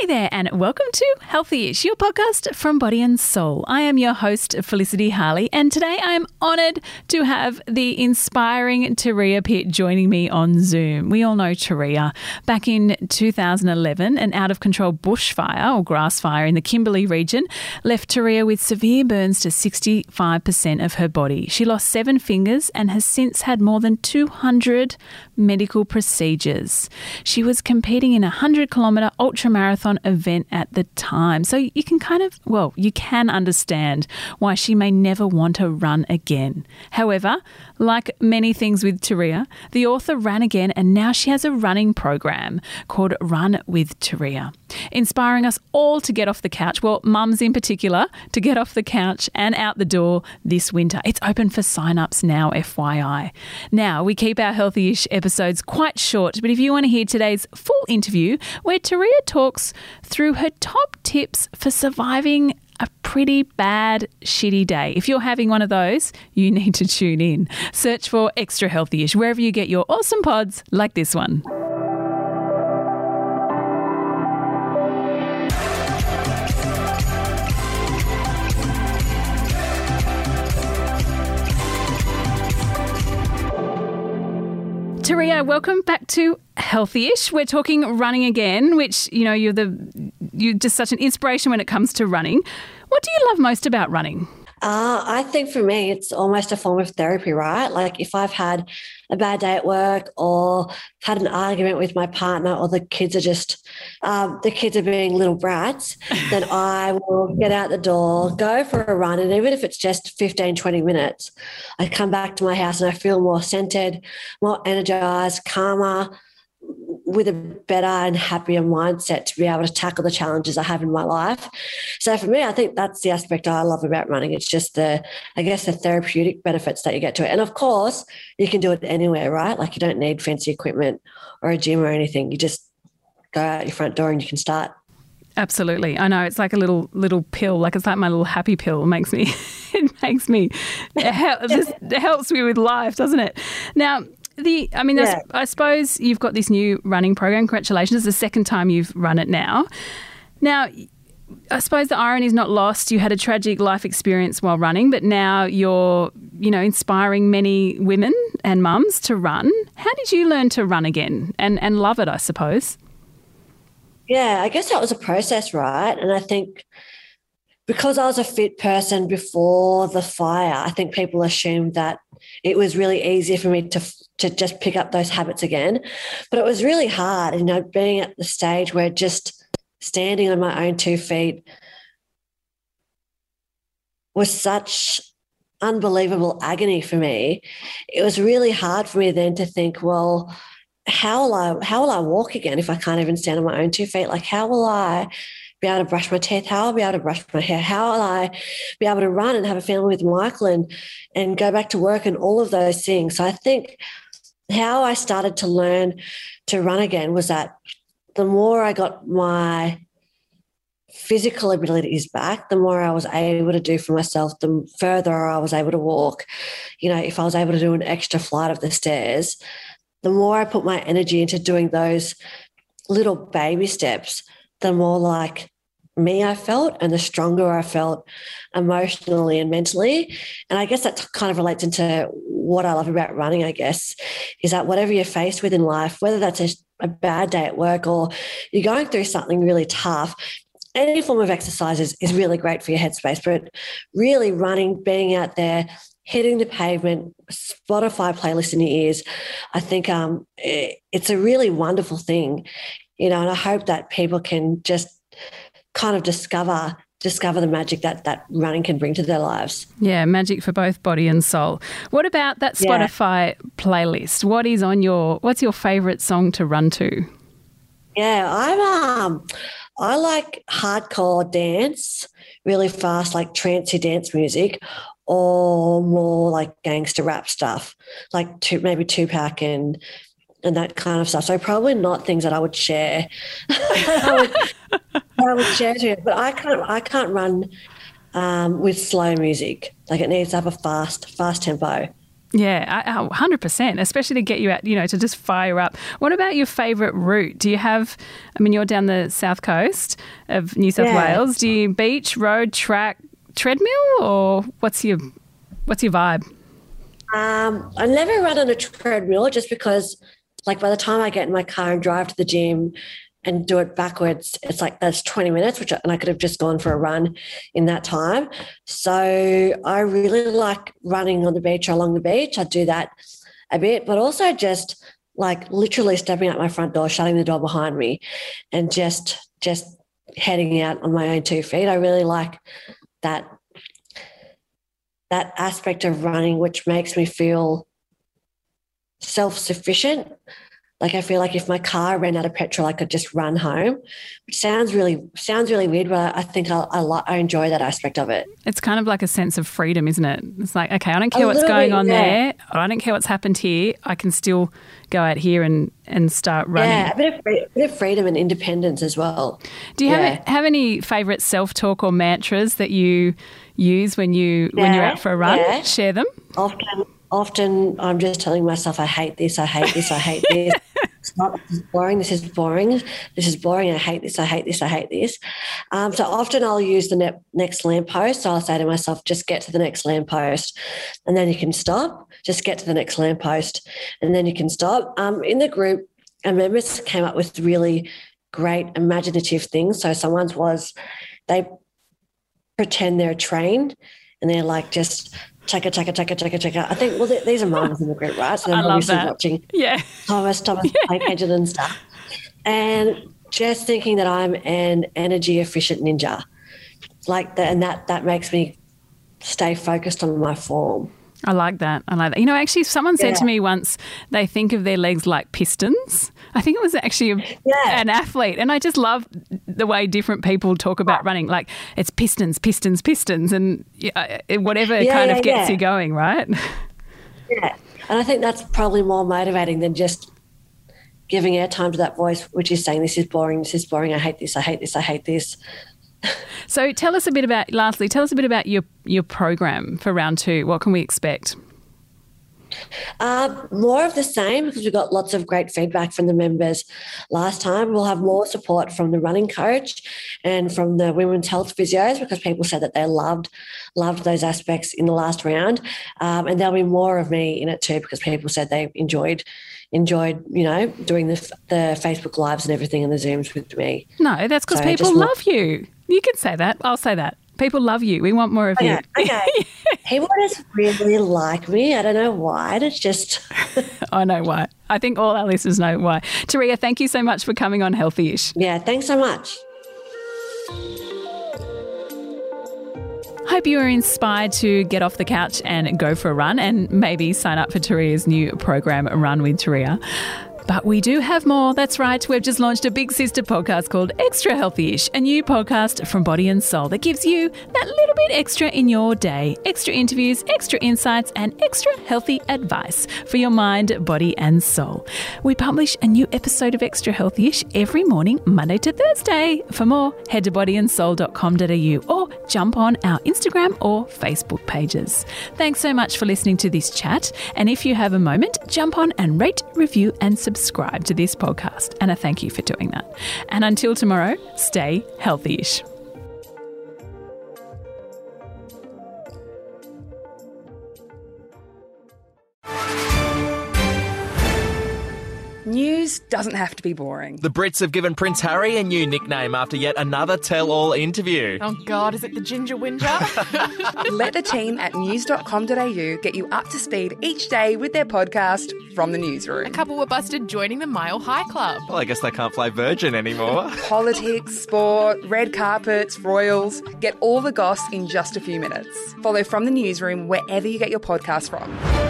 Hey there, and welcome to Healthy-ish, your podcast from Body and Soul. I am your host, Felicity Harley, and today I am honoured to have the inspiring Turia Pitt joining me on Zoom. We all know Turia. Back in 2011, an out-of-control bushfire or grass fire in the Kimberley region left Turia with severe burns to 65% of her body. She lost 7 fingers and has since had more than 200 medical procedures. She was competing in a 100-kilometre ultramarathon event at the time. So you can understand why she may never want to run again. However, like many things with Turia, the author ran again and now she has a running program called Run with Turia, inspiring us all to get off the couch, well, mums in particular, to get off the couch and out the door this winter. It's open for sign-ups now, FYI. Now, we keep our Healthy-ish episodes quite short, but if you want to hear today's full interview where Turia talks through her top tips for surviving a pretty bad, shitty day. If you're having one of those, you need to tune in. Search for Extra Healthy-ish wherever you get your awesome pods like this one. Turia, welcome back to Healthy-ish. We're talking running again, which, you know, you're just such an inspiration when it comes to running. What do you love most about running? I think for me, it's almost a form of therapy, right? Like if I've had a bad day at work or had an argument with my partner or the kids are being little brats, then I will get out the door, go for a run. And even if it's just 15, 20 minutes, I come back to my house and I feel more centered, more energized, calmer, with a better and happier mindset to be able to tackle the challenges I have in my life. So for me, I think that's the aspect I love about running. It's just the therapeutic benefits that you get to it. And of course, you can do it anywhere, right? Like you don't need fancy equipment or a gym or anything. You just go out your front door and you can start. Absolutely. I know, it's like a little pill, like it's like my little happy pill. It helps me with life, doesn't it? Now, I suppose you've got this new running program. Congratulations. It's the second time you've run it now. Now, I suppose the irony is not lost. You had a tragic life experience while running, but now you're, inspiring many women and mums to run. How did you learn to run again and love it, I suppose? Yeah, I guess that was a process, right? And I think because I was a fit person before the fire, I think people assumed that it was really easy for me to just pick up those habits again. But it was really hard, being at the stage where just standing on my own 2 feet was such unbelievable agony for me. It was really hard for me then to think, well, how will I walk again if I can't even stand on my own 2 feet? Like, how will I be able to brush my teeth? How will I be able to brush my hair? How will I be able to run and have a family with Michael and go back to work and all of those things? So I think how I started to learn to run again was that the more I got my physical abilities back, the more I was able to do for myself, the further I was able to walk. If I was able to do an extra flight of the stairs, the more I put my energy into doing those little baby steps, the more like me I felt and the stronger I felt emotionally and mentally. And I guess that kind of relates into what I love about running, I guess, is that whatever you're faced with in life, whether that's a bad day at work or you're going through something really tough, any form of exercise is really great for your headspace. But really running, being out there, hitting the pavement, Spotify playlist in your ears, I think it's a really wonderful thing, and I hope that people can just kind of discover the magic that running can bring to their lives. Yeah, magic for both body and soul. What about that Spotify playlist? What's your favourite song to run to? Yeah, I like hardcore dance, really fast, like trancey dance music, or more like gangster rap stuff, like maybe Tupac and that kind of stuff. So probably not things that I would share. I would share to you, but I can't run with slow music. Like it needs to have a fast tempo. Yeah, 100%, especially to get you out, to just fire up. What about your favourite route? Do you have, you're down the south coast of New South Wales. Do you beach, road, track, treadmill, or what's your vibe? I never run on a treadmill just because, by the time I get in my car and drive to the gym and do it backwards, it's that's 20 minutes, and I could have just gone for a run in that time. So I really like running on the beach or along the beach. I do that a bit, but also just literally stepping out my front door, shutting the door behind me, and just heading out on my own 2 feet. I really like that aspect of running, which makes me feel self-sufficient. I feel like if my car ran out of petrol, I could just run home, which sounds really weird, but I think I enjoy that aspect of it. It's kind of like a sense of freedom, isn't it? It's okay, I don't care what's going on there. I don't care what's happened here. I can still go out here and start running. Yeah, a bit of freedom and independence as well. Do you have any favourite self-talk or mantras that you use when you're out for a run? Yeah. Share them. Often I'm just telling myself, I hate this, I hate this, I hate this. This is boring, this is boring, this is boring, I hate this, I hate this, I hate this. So often I'll use the next lamppost. So I'll say to myself, just get to the next lamppost and then you can stop. Just get to the next lamppost and then you can stop. In the group, our members came up with really great imaginative things. So someone's was they pretend they're trained and they're just chugga, chugga, chugga, chugga, chugga. I think, these are mums in the group, right? So they're obviously watching Thomas Tank Engine and stuff. And just thinking that I'm an energy efficient ninja. And that makes me stay focused on my form. I like that. Actually, someone said to me once they think of their legs like pistons. I think it was actually an athlete. And I just love the way different people talk about running. It's pistons, pistons, pistons, and whatever gets you going, right? Yeah. And I think that's probably more motivating than just giving airtime to that voice, which is saying, this is boring, I hate this, I hate this, I hate this. So tell us a bit about your program for round 2. What can we expect? More of the same, because we got lots of great feedback from the members last time. We'll have more support from the running coach and from the women's health physios, because people said that they loved those aspects in the last round. And there'll be more of me in it too, because people said they enjoyed doing the Facebook Lives and everything and the Zooms with me. No, that's because people love you. You can say that. I'll say that. People love you. We want more of you. Okay. People just really like me. I don't know why. It's just... I know why. I think all our listeners know why. Turia, thank you so much for coming on Healthy-ish. Yeah, thanks so much. Hope you are inspired to get off the couch and go for a run and maybe sign up for Turia's new program, Run with Turia. But we do have more. That's right. We've just launched a big sister podcast called Extra Healthy-ish, a new podcast from Body and Soul that gives you that little bit extra in your day. Extra interviews, extra insights, and extra healthy advice for your mind, body, and soul. We publish a new episode of Extra Healthy-ish every morning, Monday to Thursday. For more, head to bodyandsoul.com.au or jump on our Instagram or Facebook pages. Thanks so much for listening to this chat. And if you have a moment, jump on and rate, review, and subscribe to this podcast. And a thank you for doing that. And until tomorrow, stay healthy-ish. News doesn't have to be boring. The Brits have given Prince Harry a new nickname after yet another tell-all interview. Oh God, is it the Ginger Whinger? Let the team at news.com.au get you up to speed each day with their podcast, From the Newsroom. A couple were busted joining the Mile High Club. Well, I guess they can't play Virgin anymore. Politics, sport, red carpets, royals. Get all the goss in just a few minutes. Follow From the Newsroom wherever you get your podcast from.